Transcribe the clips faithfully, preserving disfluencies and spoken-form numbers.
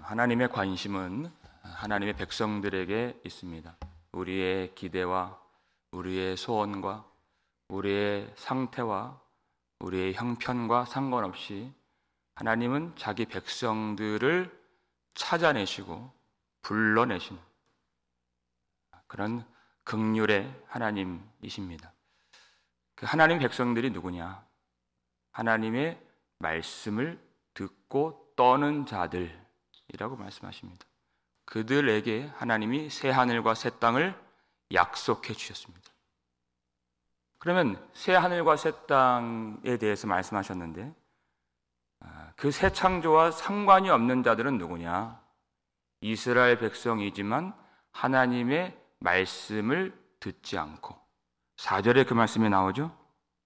하나님의 관심은 하나님의 백성들에게 있습니다. 우리의 기대와 우리의 소원과 우리의 상태와 우리의 형편과 상관없이 하나님은 자기 백성들을 찾아내시고 불러내시는 그런 긍휼의 하나님이십니다. 그 하나님 백성들이 누구냐? 하나님의 말씀을 듣고 떠는 자들이라고 말씀하십니다. 그들에게 하나님이 새 하늘과 새 땅을 약속해 주셨습니다. 그러면 새 하늘과 새 땅에 대해서 말씀하셨는데 그 새 창조와 상관이 없는 자들은 누구냐? 이스라엘 백성이지만 하나님의 말씀을 듣지 않고, 사 절에 그 말씀이 나오죠.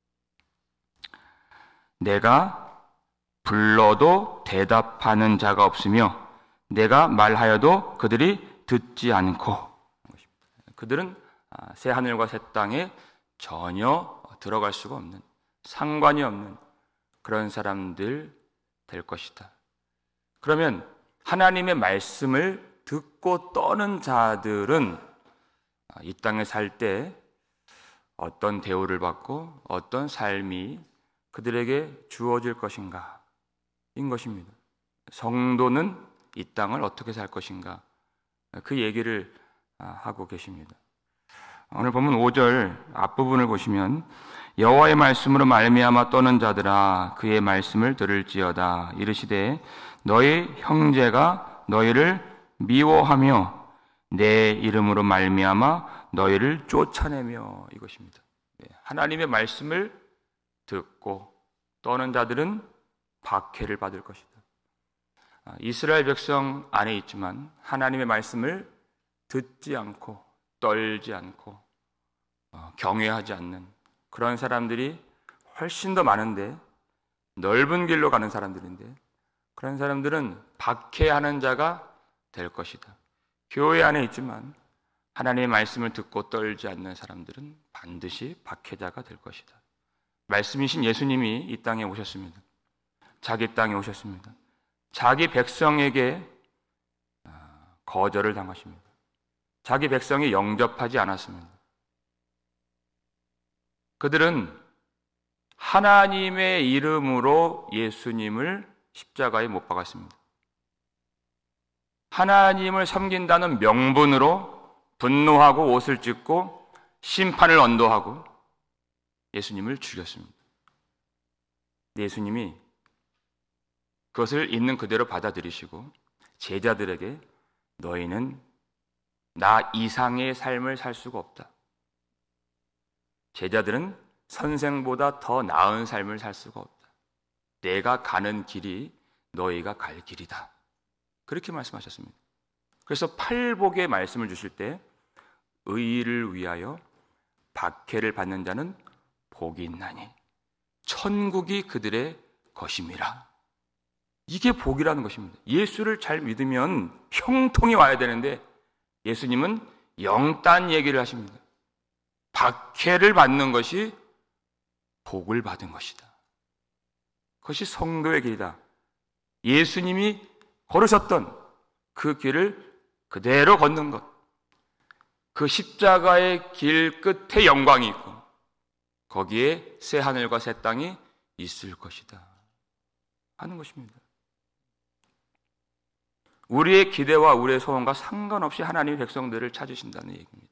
내가 불러도 대답하는 자가 없으며 내가 말하여도 그들이 듣지 않고, 그들은 새 하늘과 새 땅에 전혀 들어갈 수가 없는, 상관이 없는 그런 사람들 될 것이다. 그러면 하나님의 말씀을 듣고 떠는 자들은 이 땅에 살 때 어떤 대우를 받고 어떤 삶이 그들에게 주어질 것인가 인 것입니다. 성도는 이 땅을 어떻게 살 것인가, 그 얘기를 하고 계십니다. 오늘 본문 오 절 앞부분을 보시면 여호와의 말씀으로 말미암아 떠는 자들아 그의 말씀을 들을지어다. 이르시되 너희 형제가 너희를 미워하며 내 이름으로 말미암아 너희를 쫓아내며, 이것입니다. 하나님의 말씀을 듣고 떠는 자들은 박해를 받을 것이다. 이스라엘 백성 안에 있지만 하나님의 말씀을 듣지 않고 떨지 않고 경외하지 않는 그런 사람들이 훨씬 더 많은데, 넓은 길로 가는 사람들인데 그런 사람들은 박해하는 자가 될 것이다. 교회 안에 있지만 하나님의 말씀을 듣고 떨지 않는 사람들은 반드시 박해자가 될 것이다. 말씀이신 예수님이 이 땅에 오셨습니다. 자기 땅에 오셨습니다. 자기 백성에게 거절을 당하십니다. 자기 백성이 영접하지 않았습니다. 그들은 하나님의 이름으로 예수님을 십자가에 못 박았습니다. 하나님을 섬긴다는 명분으로 분노하고 옷을 찢고 심판을 언도하고 예수님을 죽였습니다. 예수님이 그것을 있는 그대로 받아들이시고 제자들에게 너희는 나 이상의 삶을 살 수가 없다. 제자들은 선생보다 더 나은 삶을 살 수가 없다. 내가 가는 길이 너희가 갈 길이다. 그렇게 말씀하셨습니다. 그래서 팔복의 말씀을 주실 때 의를 위하여 박해를 받는 자는 복이 있나니 천국이 그들의 것임이라. 이게 복이라는 것입니다. 예수를 잘 믿으면 형통이 와야 되는데 예수님은 영단 얘기를 하십니다. 박해를 받는 것이 복을 받은 것이다. 그것이 성도의 길이다. 예수님이 걸으셨던 그 길을 그대로 걷는 것, 그 십자가의 길 끝에 영광이 있고 거기에 새 하늘과 새 땅이 있을 것이다 하는 것입니다. 우리의 기대와 우리의 소원과 상관없이 하나님의 백성들을 찾으신다는 얘기입니다.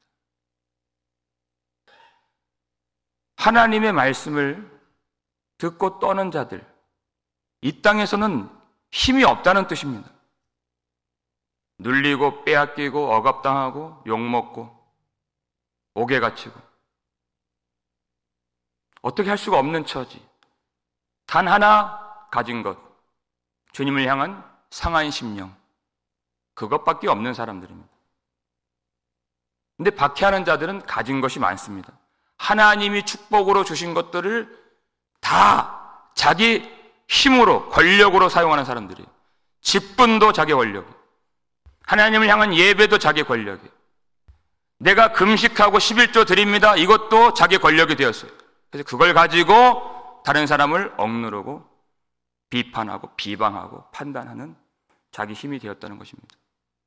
하나님의 말씀을 듣고 떠는 자들, 이 땅에서는 힘이 없다는 뜻입니다. 눌리고 빼앗기고 억압당하고 욕먹고 옥에 갇히고 어떻게 할 수가 없는 처지, 단 하나 가진 것, 주님을 향한 상한 심령, 그것밖에 없는 사람들입니다. 근데 박해하는 자들은 가진 것이 많습니다. 하나님이 축복으로 주신 것들을 다 자기 힘으로, 권력으로 사용하는 사람들이에요. 직분도 자기 권력이, 하나님을 향한 예배도 자기 권력이, 내가 금식하고 십일조 드립니다, 이것도 자기 권력이 되었어요. 그래서 그걸 가지고 다른 사람을 억누르고 비판하고 비방하고 판단하는 자기 힘이 되었다는 것입니다.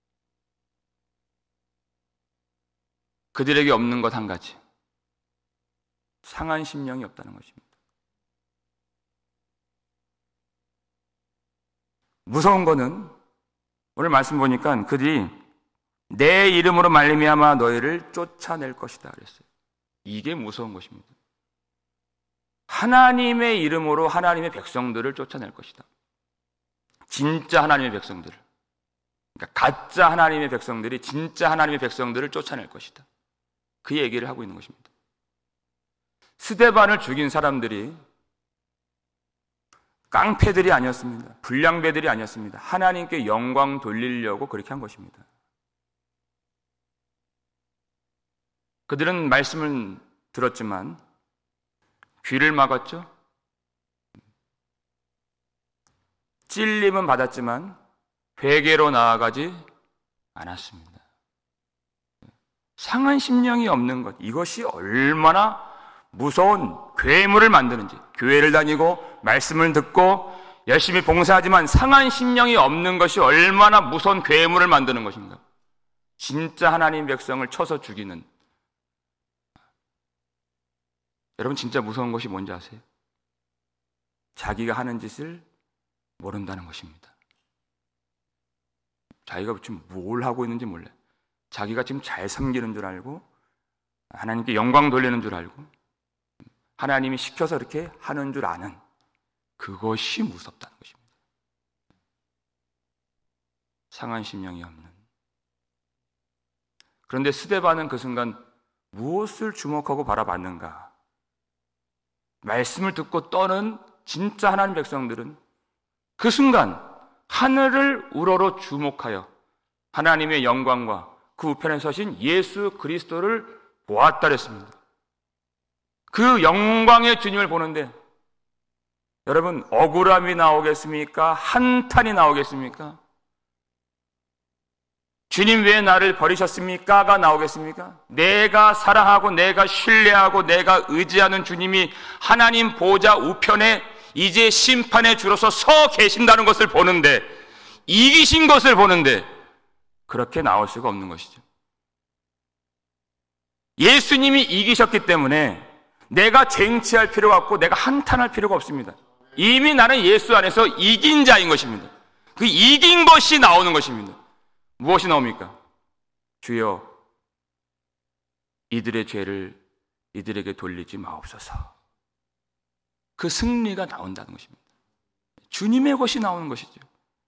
그들에게 없는 것 한 가지, 상한 심령이 없다는 것입니다. 무서운 거는 오늘 말씀 보니까 그들이 내 이름으로 말미암아 너희를 쫓아낼 것이다 그랬어요. 이게 무서운 것입니다. 하나님의 이름으로 하나님의 백성들을 쫓아낼 것이다. 진짜 하나님의 백성들을, 그러니까 가짜 하나님의 백성들이 진짜 하나님의 백성들을 쫓아낼 것이다. 그 얘기를 하고 있는 것입니다. 스데반을 죽인 사람들이 깡패들이 아니었습니다. 불량배들이 아니었습니다. 하나님께 영광 돌리려고 그렇게 한 것입니다. 그들은 말씀을 들었지만 귀를 막았죠. 찔림은 받았지만 회개로 나아가지 않았습니다. 상한 심령이 없는 것, 이것이 얼마나 무서운 괴물을 만드는지. 교회를 다니고 말씀을 듣고 열심히 봉사하지만 상한 심령이 없는 것이 얼마나 무서운 괴물을 만드는 것인가. 진짜 하나님 백성을 쳐서 죽이는. 여러분, 진짜 무서운 것이 뭔지 아세요? 자기가 하는 짓을 모른다는 것입니다. 자기가 지금 뭘 하고 있는지 몰라요. 자기가 지금 잘 섬기는 줄 알고 하나님께 영광 돌리는 줄 알고 하나님이 시켜서 이렇게 하는 줄 아는, 그것이 무섭다는 것입니다. 상한 심령이 없는. 그런데 스데반은 그 순간 무엇을 주목하고 바라봤는가? 말씀을 듣고 떠는 진짜 하나님 백성들은 그 순간 하늘을 우러러 주목하여 하나님의 영광과 그 우편에 서신 예수 그리스도를 보았다 그랬습니다. 그 영광의 주님을 보는데 여러분, 억울함이 나오겠습니까? 한탄이 나오겠습니까? 주님 왜 나를 버리셨습니까?가 나오겠습니까? 내가 사랑하고 내가 신뢰하고 내가 의지하는 주님이 하나님 보좌 우편에 이제 심판의 주로서 서 계신다는 것을 보는데, 이기신 것을 보는데 그렇게 나올 수가 없는 것이죠. 예수님이 이기셨기 때문에 내가 쟁취할 필요가 없고 내가 한탄할 필요가 없습니다. 이미 나는 예수 안에서 이긴 자인 것입니다. 그 이긴 것이 나오는 것입니다. 무엇이 나옵니까? 주여, 이들의 죄를 이들에게 돌리지 마옵소서. 그 승리가 나온다는 것입니다. 주님의 것이 나오는 것이죠.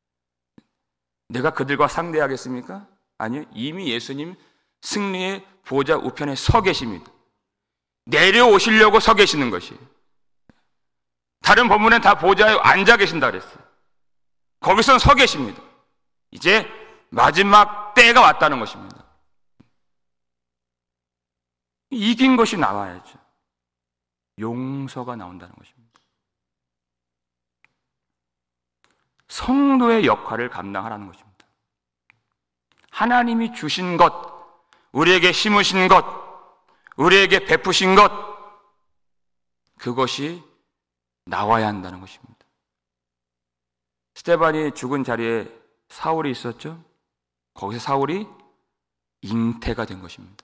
내가 그들과 상대하겠습니까? 아니요. 이미 예수님 승리의 보좌 우편에 서 계십니다. 내려오시려고 서 계시는 것이. 다른 본문엔 다 보좌에 앉아 계신다 그랬어요. 거기서는 서 계십니다. 이제 마지막 때가 왔다는 것입니다. 이긴 것이 나와야죠. 용서가 나온다는 것입니다. 성도의 역할을 감당하라는 것입니다. 하나님이 주신 것, 우리에게 심으신 것, 우리에게 베푸신 것, 그것이 나와야 한다는 것입니다. 스데반이 죽은 자리에 사울이 있었죠. 거기서 사울이 잉태가 된 것입니다.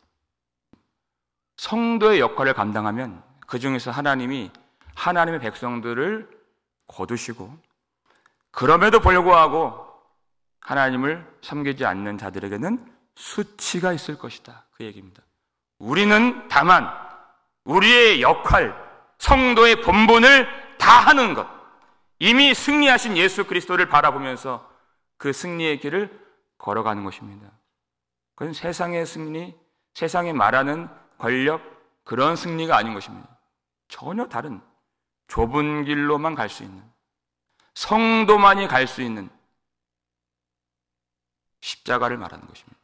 성도의 역할을 감당하면 그 중에서 하나님이 하나님의 백성들을 거두시고, 그럼에도 불구하고 하나님을 섬기지 않는 자들에게는 수치가 있을 것이다. 그 얘기입니다. 우리는 다만 우리의 역할, 성도의 본분을 다 하는 것, 이미 승리하신 예수 그리스도를 바라보면서 그 승리의 길을 걸어가는 것입니다. 그건 세상의 승리, 세상에 말하는 권력, 그런 승리가 아닌 것입니다. 전혀 다른 좁은 길로만 갈 수 있는, 성도만이 갈 수 있는 십자가를 말하는 것입니다.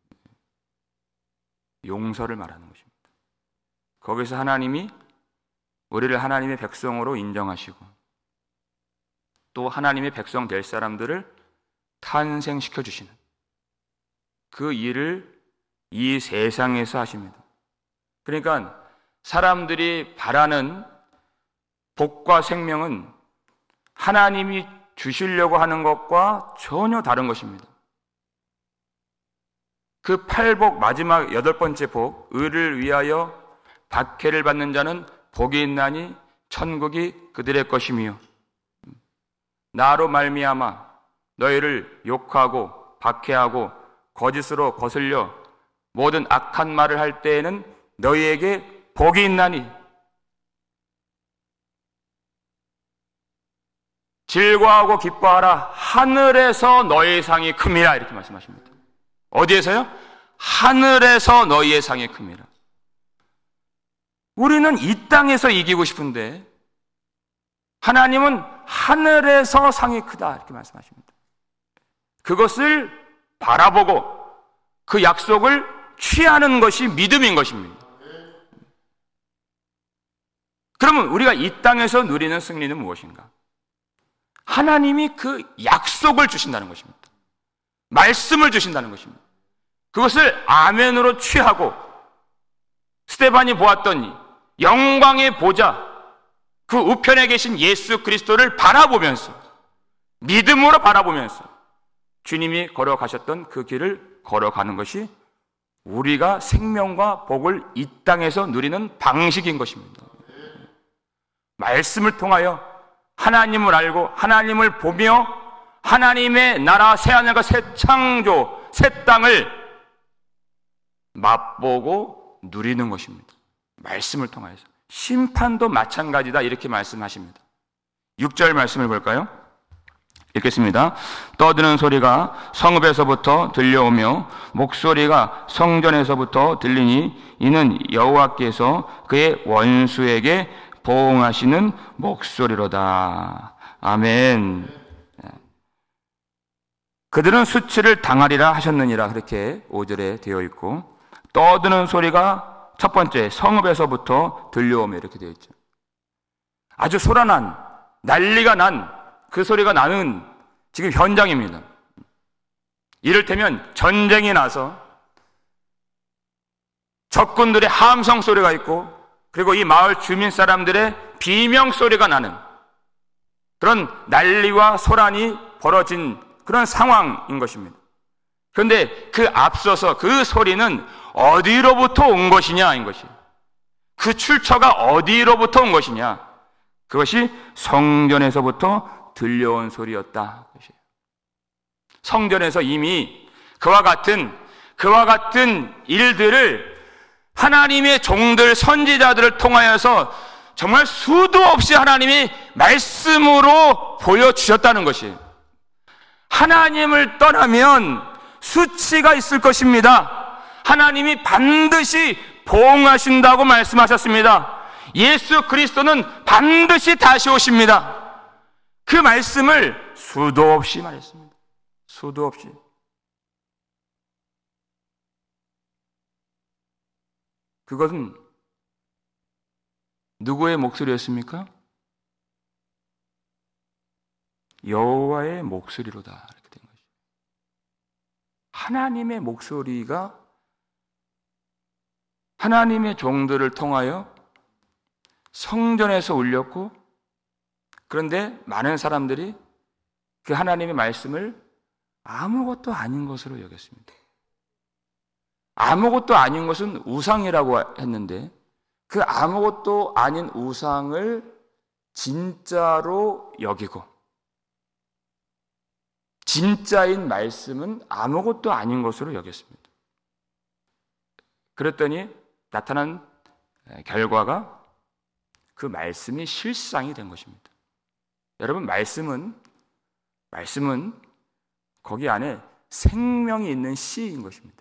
용서를 말하는 것입니다. 거기서 하나님이 우리를 하나님의 백성으로 인정하시고 또 하나님의 백성 될 사람들을 탄생시켜 주시는 그 일을 이 세상에서 하십니다. 그러니까 사람들이 바라는 복과 생명은 하나님이 주시려고 하는 것과 전혀 다른 것입니다. 그 팔복 마지막 여덟 번째 복, 의를 위하여 박해를 받는 자는 복이 있나니 천국이 그들의 것이며, 나로 말미암아 너희를 욕하고 박해하고 거짓으로 거슬려 모든 악한 말을 할 때에는 너희에게 복이 있나니 즐거워하고 기뻐하라, 하늘에서 너희의 상이 큽니다. 이렇게 말씀하십니다. 어디에서요? 하늘에서 너희의 상이 큽니다. 우리는 이 땅에서 이기고 싶은데 하나님은 하늘에서 상이 크다 이렇게 말씀하십니다. 그것을 바라보고 그 약속을 취하는 것이 믿음인 것입니다. 그러면 우리가 이 땅에서 누리는 승리는 무엇인가? 하나님이 그 약속을 주신다는 것입니다. 말씀을 주신다는 것입니다. 그것을 아멘으로 취하고 스데반이 보았던 영광의 보좌, 그 우편에 계신 예수 그리스도를 바라보면서, 믿음으로 바라보면서 주님이 걸어가셨던 그 길을 걸어가는 것이 우리가 생명과 복을 이 땅에서 누리는 방식인 것입니다. 말씀을 통하여 하나님을 알고 하나님을 보며 하나님의 나라 새하늘과 새 창조, 새 땅을 맛보고 누리는 것입니다. 말씀을 통하여서. 심판도 마찬가지다 이렇게 말씀하십니다. 육 절 말씀을 볼까요? 읽겠습니다. 떠드는 소리가 성읍에서부터 들려오며 목소리가 성전에서부터 들리니 이는 여호와께서 그의 원수에게 보응하시는 목소리로다. 아멘. 그들은 수치를 당하리라 하셨느니라 그렇게 오 절에 되어 있고, 떠드는 소리가 첫 번째 성읍에서부터 들려오며 이렇게 되어 있죠. 아주 소란한, 난리가 난 그 소리가 나는 지금 현장입니다. 이를테면 전쟁이 나서 적군들의 함성 소리가 있고, 그리고 이 마을 주민 사람들의 비명 소리가 나는 그런 난리와 소란이 벌어진 그런 상황인 것입니다. 그런데 그 앞서서 그 소리는 어디로부터 온 것이냐인 것이, 그 출처가 어디로부터 온 것이냐, 그것이 성전에서부터 들려온 소리였다. 성전에서 이미 그와 같은 그와 같은 일들을 하나님의 종들 선지자들을 통하여서 정말 수도 없이 하나님이 말씀으로 보여주셨다는 것이, 하나님을 떠나면 수치가 있을 것입니다. 하나님이 반드시 보응하신다고 말씀하셨습니다. 예수 그리스도는 반드시 다시 오십니다. 그 말씀을 수도 없이 말했습니다. 수도 없이. 그것은 누구의 목소리였습니까? 여호와의 목소리로다 이렇게 된 것이죠. 하나님의 목소리가 하나님의 종들을 통하여 성전에서 울렸고, 그런데 많은 사람들이 그 하나님의 말씀을 아무것도 아닌 것으로 여겼습니다. 아무것도 아닌 것은 우상이라고 했는데, 그 아무것도 아닌 우상을 진짜로 여기고, 진짜인 말씀은 아무것도 아닌 것으로 여겼습니다. 그랬더니 나타난 결과가 그 말씀이 실상이 된 것입니다. 여러분, 말씀은 말씀은 거기 안에 생명이 있는 씨인 것입니다.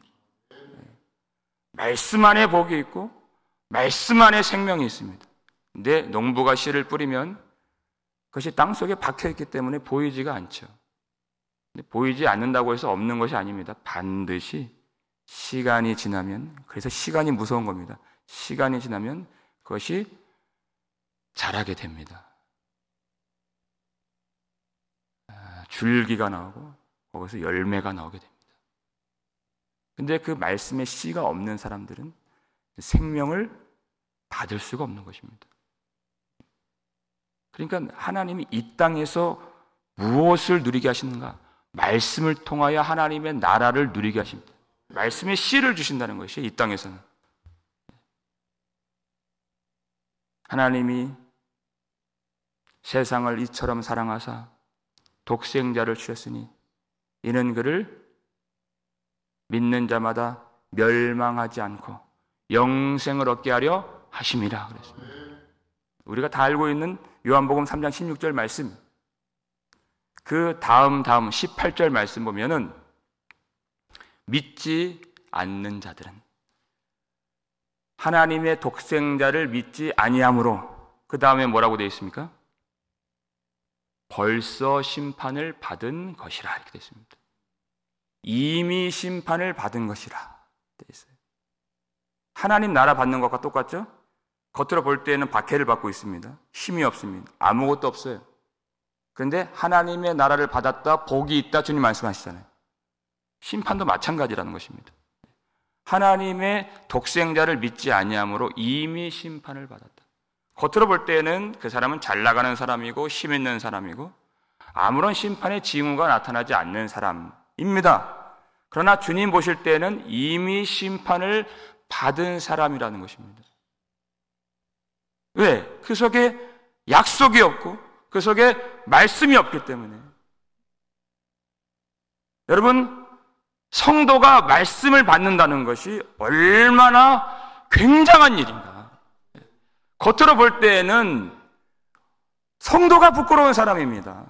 말씀 안에 복이 있고 말씀 안에 생명이 있습니다. 근데 농부가 씨를 뿌리면 그것이 땅속에 박혀있기 때문에 보이지가 않죠. 근데 보이지 않는다고 해서 없는 것이 아닙니다. 반드시 시간이 지나면, 그래서 시간이 무서운 겁니다. 시간이 지나면 그것이 자라게 됩니다. 줄기가 나오고 거기서 열매가 나오게 됩니다. 근데 그 말씀에 씨가 없는 사람들은 생명을 받을 수가 없는 것입니다. 그러니까 하나님이 이 땅에서 무엇을 누리게 하시는가? 말씀을 통하여 하나님의 나라를 누리게 하십니다. 말씀의 씨를 주신다는 것이 이 땅에서는. 하나님이 세상을 이처럼 사랑하사 독생자를 주셨으니 이는 그를 믿는 자마다 멸망하지 않고 영생을 얻게 하려 하심이라 그랬습니다. 우리가 다 알고 있는 요한복음 삼 장 십육 절 말씀, 그 다음 다음 십팔 절 말씀 보면은 믿지 않는 자들은 하나님의 독생자를 믿지 아니함으로, 그 다음에 뭐라고 되어 있습니까? 벌써 심판을 받은 것이라 이렇게 되어 있습니다. 이미 심판을 받은 것이라 되어 있어요. 하나님 나라 받는 것과 똑같죠? 겉으로 볼 때는 박해를 받고 있습니다. 힘이 없습니다. 아무것도 없어요. 그런데 하나님의 나라를 받았다, 복이 있다, 주님 말씀하시잖아요. 심판도 마찬가지라는 것입니다. 하나님의 독생자를 믿지 아니함으로 이미 심판을 받았다. 겉으로 볼 때는 그 사람은 잘 나가는 사람이고 힘 있는 사람이고 아무런 심판의 징후가 나타나지 않는 사람입니다. 그러나 주님 보실 때는 이미 심판을 받은 사람이라는 것입니다. 왜? 그 속에 약속이 없고 그 속에 말씀이 없기 때문에. 여러분, 성도가 말씀을 받는다는 것이 얼마나 굉장한 일인가. 겉으로 볼 때에는 성도가 부끄러운 사람입니다.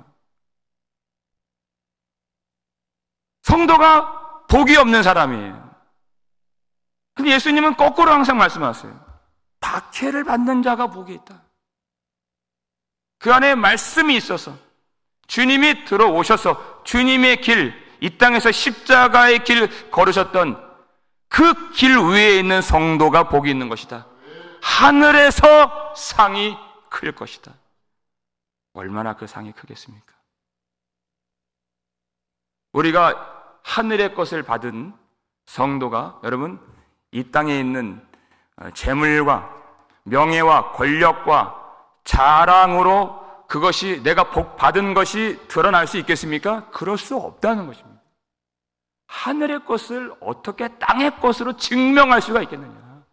성도가 복이 없는 사람이에요. 근데 예수님은 거꾸로 항상 말씀하세요. 박해를 받는 자가 복이 있다. 그 안에 말씀이 있어서 주님이 들어오셔서 주님의 길, 이 땅에서 십자가의 길 걸으셨던 그 길 위에 있는 성도가 복이 있는 것이다. 하늘에서 상이 클 것이다. 얼마나 그 상이 크겠습니까? 우리가 하늘의 것을 받은 성도가, 여러분, 이 땅에 있는 재물과 명예와 권력과 자랑으로 그것이 내가 복 받은 것이 드러날 수 있겠습니까? 그럴 수 없다는 것입니다. 하늘의 것을 어떻게 땅의 것으로 증명할 수가 있겠느냐?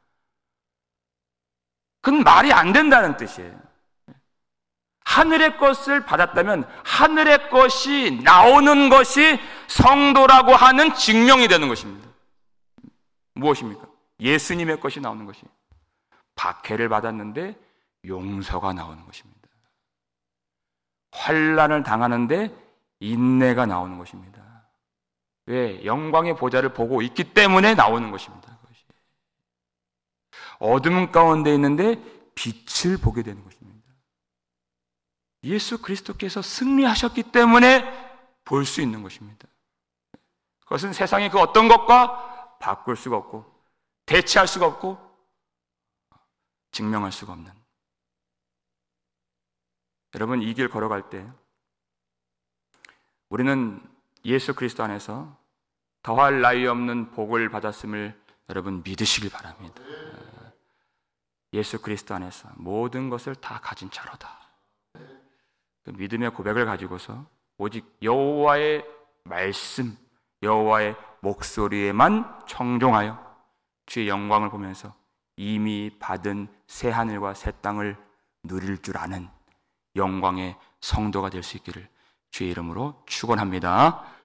그건 말이 안 된다는 뜻이에요. 하늘의 것을 받았다면 하늘의 것이 나오는 것이 성도라고 하는 증명이 되는 것입니다. 무엇입니까? 예수님의 것이 나오는 것이. 박해를 받았는데 용서가 나오는 것입니다. 환난을 당하는데 인내가 나오는 것입니다. 왜? 영광의 보좌를 보고 있기 때문에 나오는 것입니다. 그것이. 어둠 가운데 있는데 빛을 보게 되는 것입니다. 예수 그리스도께서 승리하셨기 때문에 볼 수 있는 것입니다. 그것은 세상의 그 어떤 것과 바꿀 수가 없고 대체할 수가 없고 증명할 수가 없는. 여러분, 이 길 걸어갈 때 우리는 예수 그리스도 안에서 더할 나위 없는 복을 받았음을 여러분 믿으시길 바랍니다. 예수 그리스도 안에서 모든 것을 다 가진 자로다. 그 믿음의 고백을 가지고서 오직 여호와의 말씀, 여호와의 목소리에만 청종하여 주의 영광을 보면서 이미 받은 새 하늘과 새 땅을 누릴 줄 아는 영광의 성도가 될 수 있기를 주의 이름으로 축원합니다.